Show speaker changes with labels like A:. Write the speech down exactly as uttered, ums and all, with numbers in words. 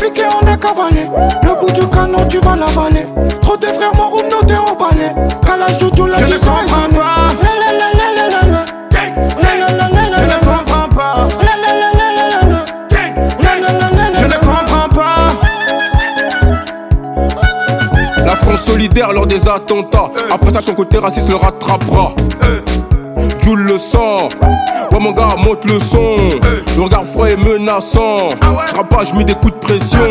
A: piqué, on a cavalé. Le bout du canon, tu vas l'avaler. Trop de frères morts ou notés au balai. Calage du tout, la
B: Je ne comprends pas. Je ne comprends pas. Je ne comprends pas.
C: La France solidaire lors des attentats. Après ça ton côté raciste le rattrapera. Jules le sang. Ouais mon gars monte le son. Le regard froid et menaçant. Je rappe pas, je mets des coups de pression.